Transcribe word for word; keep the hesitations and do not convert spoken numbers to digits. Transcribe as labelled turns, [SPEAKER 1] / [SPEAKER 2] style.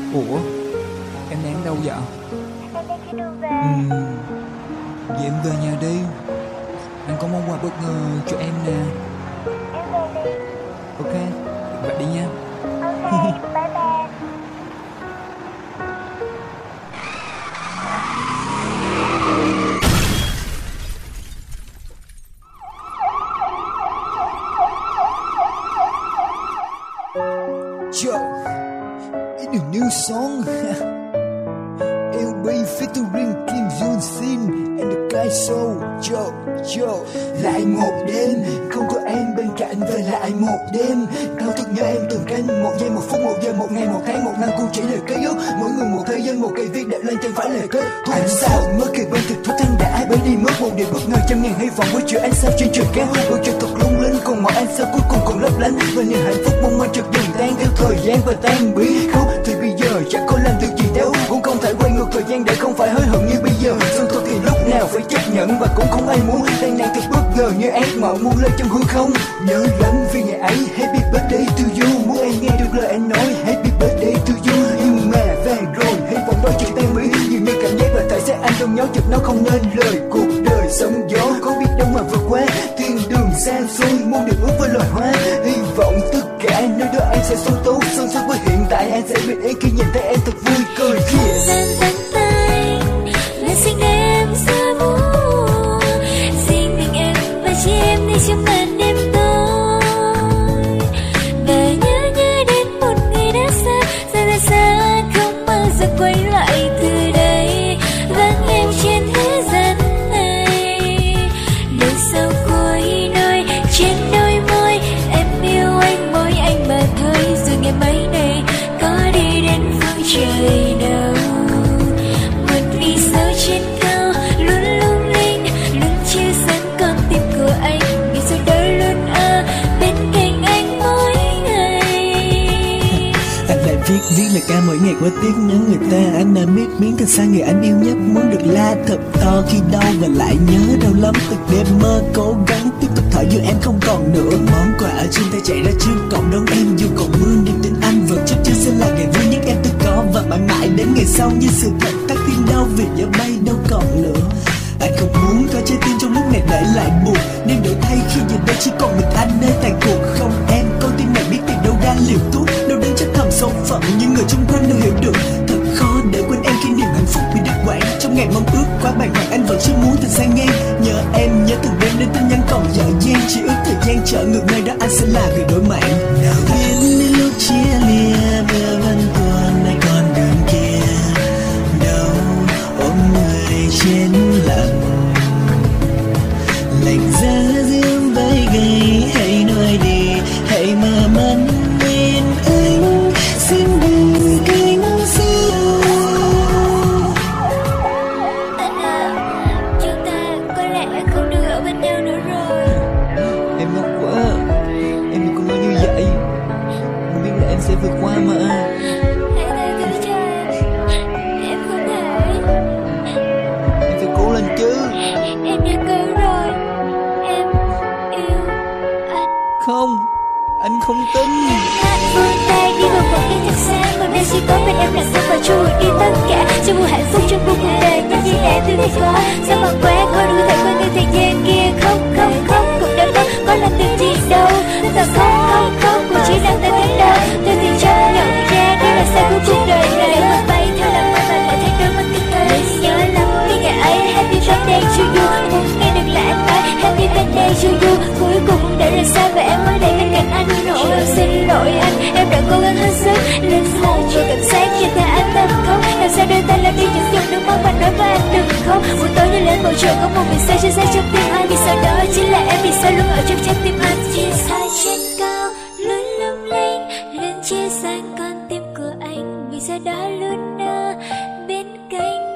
[SPEAKER 1] Ủa, em đang đâu vậy?
[SPEAKER 2] Em đang trên đường về.
[SPEAKER 1] Ừm, vậy em về nhà đi. Anh có món quà bất ngờ cho em nè.
[SPEAKER 2] Em về liền.
[SPEAKER 1] Ok, vậy đi nha.
[SPEAKER 2] Ok, bye bye.
[SPEAKER 1] Yo, in a new song. L B featuring Kim Yoon Shin and the Kai Show. Yo, yo. Lại một đêm, không có em bên cạnh. Về lại một đêm, đau thức nhớ em từng canh. Một giây, một phút, một giờ, một ngày, một tháng, một năm. Cũng chỉ là ký ức. Mỗi người một thời gian, một cây viết đẹp lên chẳng phải là kết thúc. Anh sao mất khi bên thực thú thân đã bấy đi mất một điều bất ngờ. Trăm ngàn hy vọng với chuyện anh sao trên trời cao. Bầu trời thật lung linh, còn mọi anh sao cuối cùng còn lấp lánh. Và niềm hạnh phúc mong manh chợt dần tan theo thời gian và tan biến. Không thì bây giờ chẳng có làm được gì đâu. Cũng không thể quay ngược thời gian để không phải hối hận như bây giờ. Xuân thôi thì lúc nào phải chấp nhận và cũng không ai muốn. Tan nạn thật bất ngờ như ác mộng muôn lên trong hư không. Nhớ lắm vì ngày ấy happy birthday to you. Muốn em nghe được lời anh nói happy birthday to you. Nhưng mà vàng rồi hy vọng đó chỉ tan biến. Dường như cảm giác là tại sao anh trong nhau chợt nó không nên lời. Cuộc đời sóng gió có biết đâu mà vượt qua thiên đường xa xôi muôn điều ước với loài hoa. Hy vọng tất cả nơi đó anh sẽ sống tốt son sắc với hiện tại. Anh sẽ bình yên khi nhìn thấy em thật vui cười.
[SPEAKER 3] Gian tận tay là xinh em xa vô. Xin đừng em và chỉ em đi trong màn đêm tối. Và nhớ nhớ đến một người đã xa, xa đã xa không bao giờ quay lại từ đây. Vắng em trên thế gian này. Lời sau cuối nói trên đôi môi em yêu anh, mỗi anh mà thôi. Rồi ngày mai này có đi đến phương trời đâu. Một vì sao trên cao luôn lung linh, luôn chia sáng con tim của anh. Vì sao đó luôn ở bên cạnh anh mỗi ngày.
[SPEAKER 4] Anh lại viết viết lời ca mỗi ngày qua tiếc nhớ người ta. Anh đã biết biến thật xa người anh yêu nhất. Muốn được la thật to khi đau và lại nhớ đau lắm. Từng đêm mơ cố gắng tiếp tục thở dù em không còn nữa. Món quà ở trên tay chạy ra trước cổng đón em. Dù còn mưa niềm tin anh vẫn chắc chắn sẽ là ngày vui nhất em từng có. Và mãi mãi đến ngày sau như sự thật tắt tiếng đau vì giờ bay đâu còn nữa. Anh không muốn có trái tim trong lúc này để lại buồn. Nên đổi thay khi giờ đây chỉ còn mình anh nơi tàn cuộc. Không em, con tim này biết tìm đâu ra liều thuốc. Đâu đến chắc thầm số phận nhưng người chung quanh đâu hiểu được. Thật khó để quên em khi niềm hạnh phúc bị đứt quãng. Trong ngày mong ước quá bàng hoàng anh vẫn chưa muốn từ xa ngang. Nhớ em, nhớ từng đêm đến tin nhắn còn dở dang. Chỉ ước thời gian trở ngược nơi đó anh sẽ là người đổi mạng. Nào biết đến lúc chia lìa mưa vẫn tuôn nay còn đường kia. Đâu ôm người trên lặng lạnh giá dương vai gầy. Hãy nói đi, hãy mở mắt nhìn anh. Xin đừng cánh xa.
[SPEAKER 3] Anh à, chúng ta có lẽ không được ở bên nhau nữa rồi.
[SPEAKER 1] Em ngốc quá. Em đừng có nói như vậy. Em biết là em sẽ vượt qua mà.
[SPEAKER 3] Hãy tha thứ cho em. Em không thể.
[SPEAKER 1] Em phải cố lên chứ.
[SPEAKER 3] Em đã cứu rồi. Em yêu anh.
[SPEAKER 1] Không, anh không tin.
[SPEAKER 3] Anh vươn tay đi vào một đêm thật xa. Còn đây chỉ có bên em là sao và trôi đi tất cả. Trong một hạnh phúc trong một cuộc đời những gì em từng thấy có. Sao mà quá khó đủ thể quên đi thời gian kia. Không không không cuộc đời có có làm được gì đâu. Thật không không không cũng chỉ đang tới thế đâu. Tôi thì chấp nhận ra đây là sai của cuộc đời này. Mà bay theo làm mà lại thấy đôi mắt kinh thời. Nhớ lắm cái ngày ấy happy birthday to you. Muốn nghe được là anh nói happy birthday to you. Cuối cùng đã rời xa và em ở đây bên cạnh anh. Nỗi xin lỗi anh, em đã cố gắng hết sức. Lên hồn và cảm giác như thể anh tâm không. Làm sao đưa tay làm đi những giọt nước mắt và nói với anh đừng khóc. Buổi tối như lên bầu trời có một vì sao trên sáng trong tim anh. Vì sao đó chính là em, vì sao luôn ở trong trái tim anh. Chia xa trên cao luôn lung linh, luôn chia sáng con tim của anh. Vì sao đó luôn ở bên cạnh